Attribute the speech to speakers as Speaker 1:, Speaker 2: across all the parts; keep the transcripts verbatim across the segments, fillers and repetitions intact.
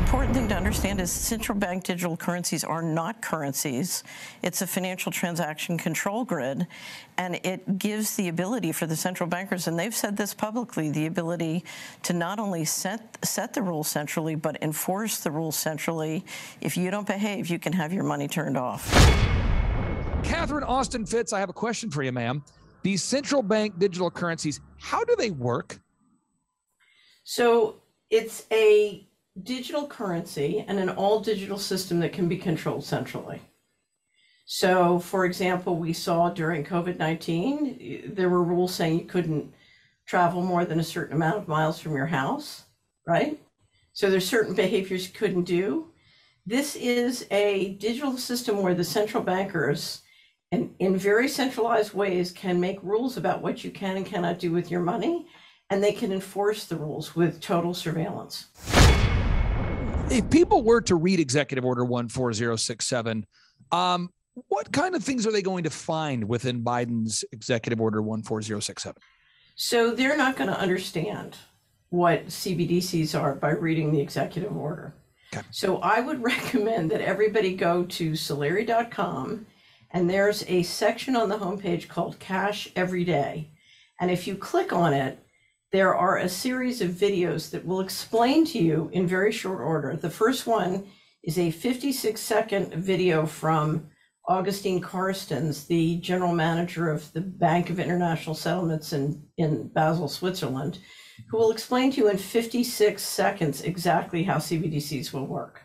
Speaker 1: important thing to understand is central bank digital currencies are not currencies. It's a financial transaction control grid, and it gives the ability for the central bankers, and they've said this publicly, the ability to not only set, set the rules centrally, but enforce the rules centrally. If you don't behave, you can have your money turned off.
Speaker 2: Catherine Austin Fitts, I have a question for you, ma'am. These central bank digital currencies, how do they work?
Speaker 1: So it's a digital currency and an all digital system that can be controlled centrally. So, for example, we saw during COVID nineteen, there were rules saying you couldn't travel more than a certain amount of miles from your house, right? So there's certain behaviors you couldn't do. This is a digital system where the central bankers, and in very centralized ways, can make rules about what you can and cannot do with your money, and they can enforce the rules with total surveillance.
Speaker 2: If people were to read Executive Order one four zero six seven, um, what kind of things are they going to find within Biden's Executive Order one four zero six seven?
Speaker 1: So they're not going to understand what C B D Cs are by reading the executive order. Okay. So I would recommend that everybody go to Solari dot com, and there's a section on the homepage called Cash Every Day. And if you click on it, there are a series of videos that will explain to you in very short order. The first one is a fifty-six second video from Augustine Carstens, the general manager of the Bank of International Settlements in, in Basel, Switzerland, who will explain to you in fifty-six seconds exactly how C B D Cs will work.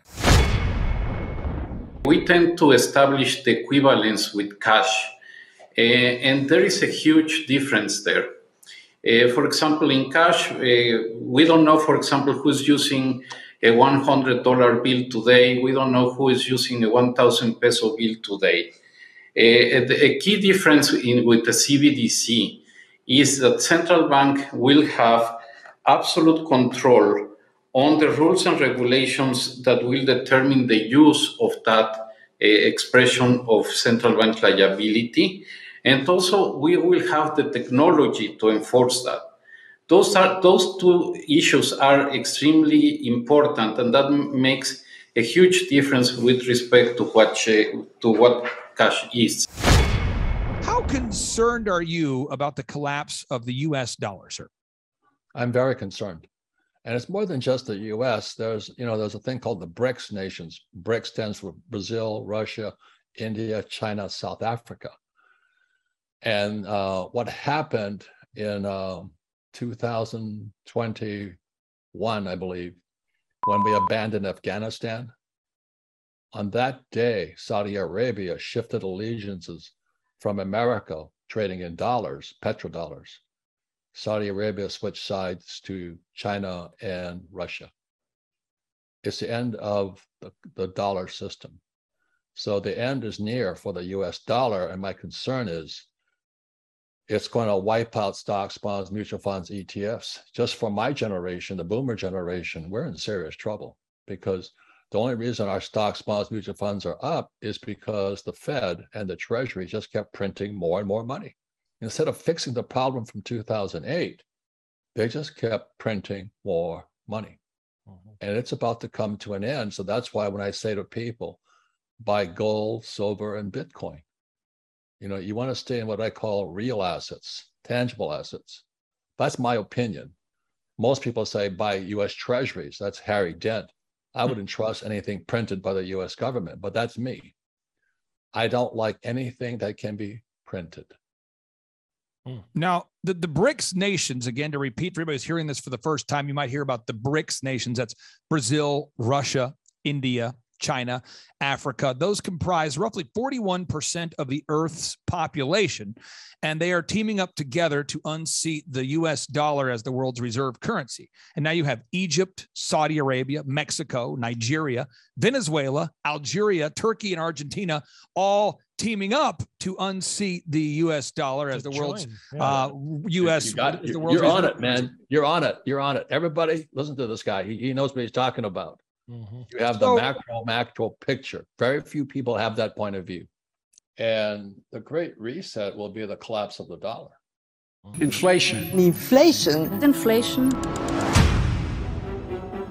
Speaker 3: We tend to establish the equivalence with cash, uh, and there is a huge difference there. Uh, for example, in cash, uh, we don't know, for example, who's using a one hundred dollar bill today. We don't know who is using a one thousand peso bill today. Uh, a key difference in, with the C B D C is that central bank will have absolute control on the rules and regulations that will determine the use of that uh, expression of central bank liability. And also, we will have the technology to enforce that. Those are those two issues are extremely important, and that makes a huge difference with respect to what uh, to what cash is.
Speaker 2: How concerned are you about the collapse of the U S dollar, sir?
Speaker 4: I'm very concerned, and it's more than just the U S. There's you know there's a thing called the BRICS nations. BRICS stands for Brazil, Russia, India, China, South Africa. And uh, what happened in uh, two thousand twenty-one, I believe, when we abandoned Afghanistan, on that day, Saudi Arabia shifted allegiances from America, trading in dollars, petrodollars. Saudi Arabia switched sides to China and Russia. It's the end of the, the dollar system. So the end is near for the U S dollar, and my concern is it's going to wipe out stocks, bonds, mutual funds, E T Fs. Just for my generation, the boomer generation, we're in serious trouble because the only reason our stocks, bonds, mutual funds are up is because the Fed and the Treasury just kept printing more and more money. Instead of fixing the problem from two thousand eight, they just kept printing more money. Mm-hmm. And it's about to come to an end. So that's why when I say to people, buy gold, silver, and Bitcoin. You know, you want to stay in what I call real assets, tangible assets. That's my opinion. Most people say buy U S Treasuries. That's Harry Dent. I wouldn't trust anything printed by the U S government, but that's me. I don't like anything that can be printed.
Speaker 2: Now, the, the BRICS nations, again, to repeat for everybody who's hearing this for the first time, you might hear about the BRICS nations. That's Brazil, Russia, India, China, Africa. Those comprise roughly forty-one percent of the Earth's population, and they are teaming up together to unseat the U S dollar as the world's reserve currency. And now you have Egypt, Saudi Arabia, Mexico, Nigeria, Venezuela, Algeria, Turkey, and Argentina all teaming up to unseat the U S dollar as the join. world's yeah. uh, U S.
Speaker 4: You got, the world's you're on it, man. Currency. You're on it. You're on it. Everybody, listen to this guy. He, he knows what he's talking about. Mm-hmm. You have the so, macro, macro picture. Very few people have that point of view. And the Great Reset will be the collapse of the dollar.
Speaker 5: Inflation.
Speaker 6: Inflation.
Speaker 7: Inflation.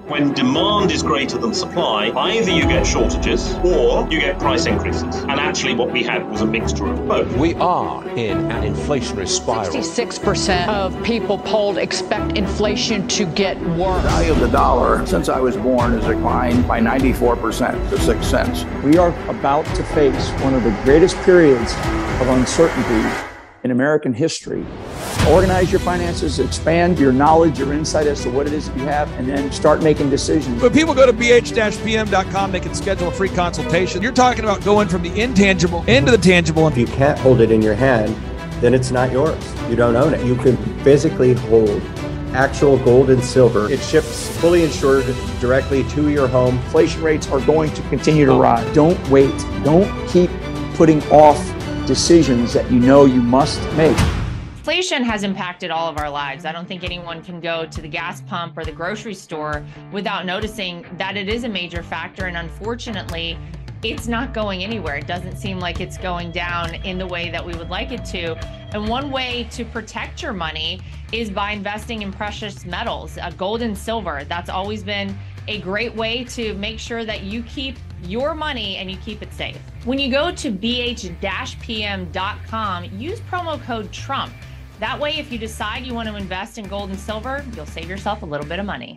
Speaker 5: When demand is greater than supply, either you get shortages or you get price increases. And actually what we had was a mixture of both.
Speaker 6: We are in an inflationary spiral.
Speaker 7: sixty-six percent of people polled expect inflation to get worse.
Speaker 8: The value of the dollar since I was born has declined by ninety-four percent to six cents.
Speaker 9: We are about to face one of the greatest periods of uncertainty in American history. Organize your finances, expand your knowledge, your insight as to what it is that you have, and then start making decisions.
Speaker 2: When people go to b h dash p m dot com, they can schedule a free consultation. You're talking about going from the intangible into the tangible.
Speaker 10: If you can't hold it in your hand, then it's not yours. You don't own it. You can physically hold actual gold and silver. It ships fully insured directly to your home.
Speaker 9: Inflation rates are going to continue to rise. Don't wait. Don't keep putting off decisions that you know you must make.
Speaker 11: Inflation has impacted all of our lives. I don't think anyone can go to the gas pump or the grocery store without noticing that it is a major factor. And unfortunately, it's not going anywhere. It doesn't seem like it's going down in the way that we would like it to. And one way to protect your money is by investing in precious metals, uh, gold and silver. That's always been a great way to make sure that you keep your money and you keep it safe. When you go to b h dash p m dot com, use promo code TRUMP. That way, if you decide you want to invest in gold and silver, you'll save yourself a little bit of money.